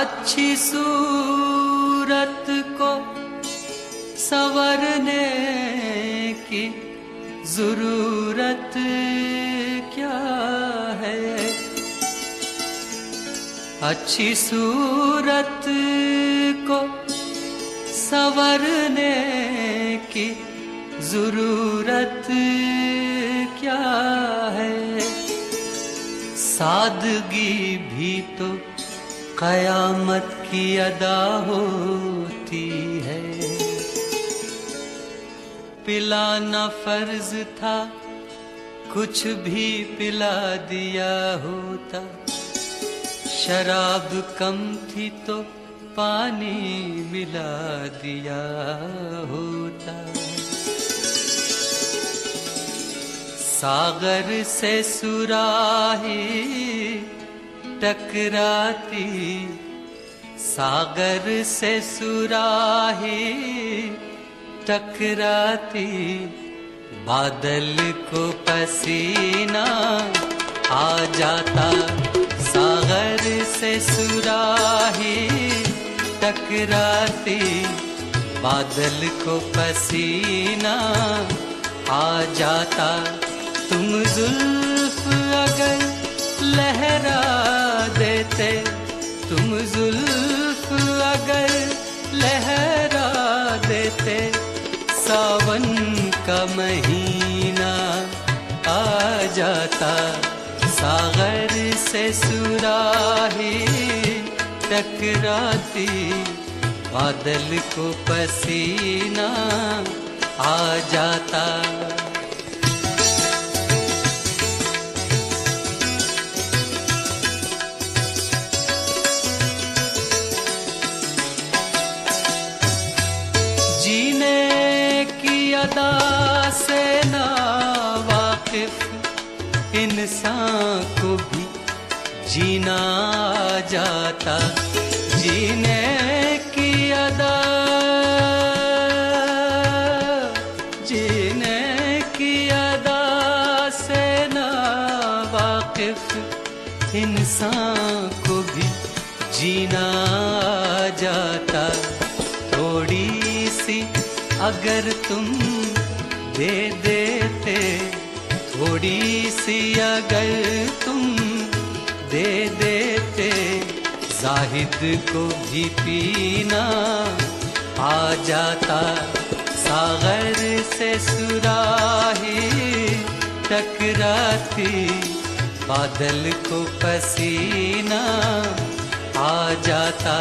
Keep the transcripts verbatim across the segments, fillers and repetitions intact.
अच्छी सूरत को संवरने की जरूरत क्या है। अच्छी सूरत को संवरने की जरूरत क्या है। सादगी भी तो कयामत की अदा होती है। पिलाना फर्ज था, कुछ भी पिला दिया होता। शराब कम थी तो पानी मिला दिया होता। सागर से सुराही टकराती, सागर से सुराही टकराती, बादल को पसीना आ जाता। सागर से सुराही टकराती, बादल को पसीना आ जाता। तुम जुल्फ अगर लहरा देते, तुम जुल्फ अगर लहरा देते, सावन का महीना आ जाता। सागर से सुराही टकराती, बादल को पसीना आ जाता। जीने की अदा से ना वाकिफ इंसान को भी जीना आ जाता। जीने की अदा, जीने की अदा से ना वाकिफ इंसान को भी जीना आ जाता। थोड़ी सी अगर तुम दे देते, थोड़ी सी अगर तुम दे देते, जाहिद को भी पीना आ जाता। सागर से सुराही टकराती, बादल को पसीना आ जाता।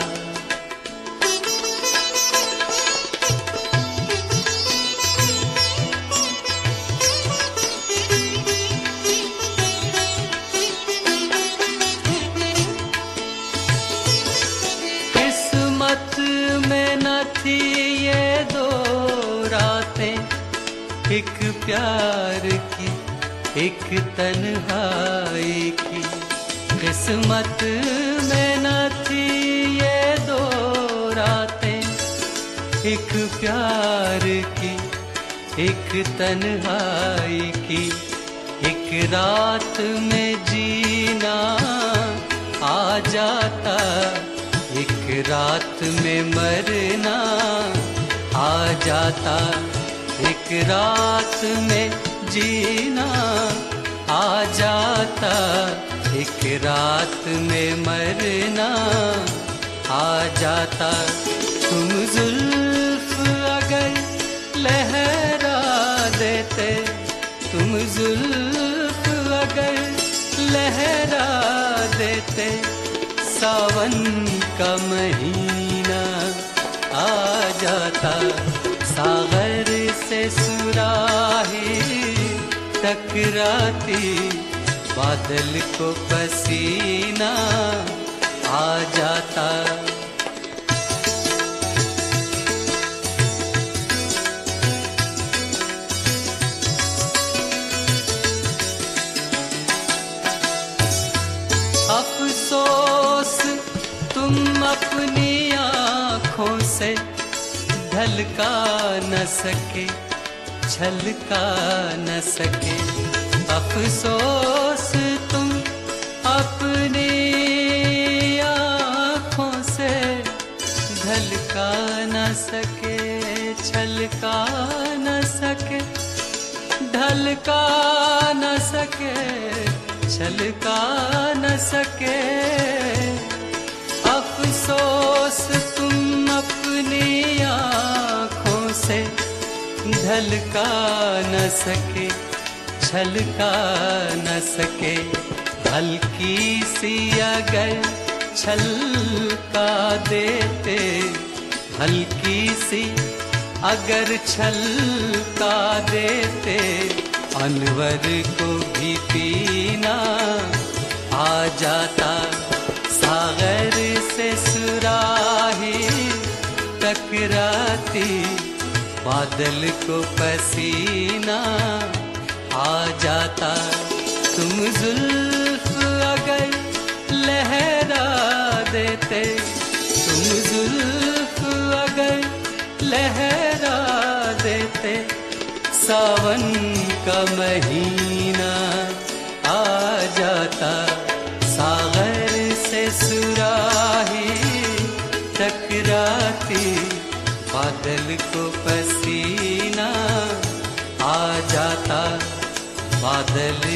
ये दो रातें, एक प्यार की एक तन्हाई की। किस्मत में न थी ये दो रातें, एक प्यार की एक तन्हाई की। एक रात में जीना आ जाता, एक रात में मरना आ जाता। एक रात में जीना आ जाता, एक रात में मरना आ जाता। तुम जुल्फ अगर लहरा देते, तुम जुल्फ अगर लहरा देते, सावन का महीना आ जाता। सागर से सुराही टकराती, बादल को पसीना आ जाता। अफसोस तुम अपनी आँखों से ढलका न सके, झलका न सके। अफसोस तुम अपनी आँखों छलका न सके, छलका न सके, ढलका न सके, छलका न सके। अफसोस तुम अपनी आँखों से ढलका न सके, छलका न सके। हल्की सी अगर छलका देते, हल्की सी अगर छलका देते, अनवर को भी पीना आ जाता। सागर से सुराही टकराती, बादल को पसीना आ जाता। तुम जुल्फ अगर लहरा देते, तुम जुल्फ अगर लहरा देते, सावन का महीना आ जाता। सागर से सुराही टकराती, बादल को पसीना आ जाता। बादल